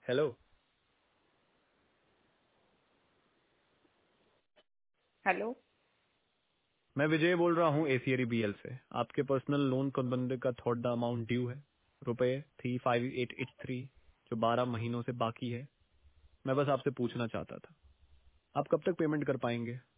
Hello. Hello. मैं विजय बोल रहा हूँ एसीआरी बीएल से। आपके पर्सनल लोन को बंदे का थोड़ा द अमाउंट ड्यू है, रुपए 35883, जो 12 महीनों से बाकी है। मैं बस आपसे पूछना चाहता था, आप कब तक पेमेंट कर पाएंगे?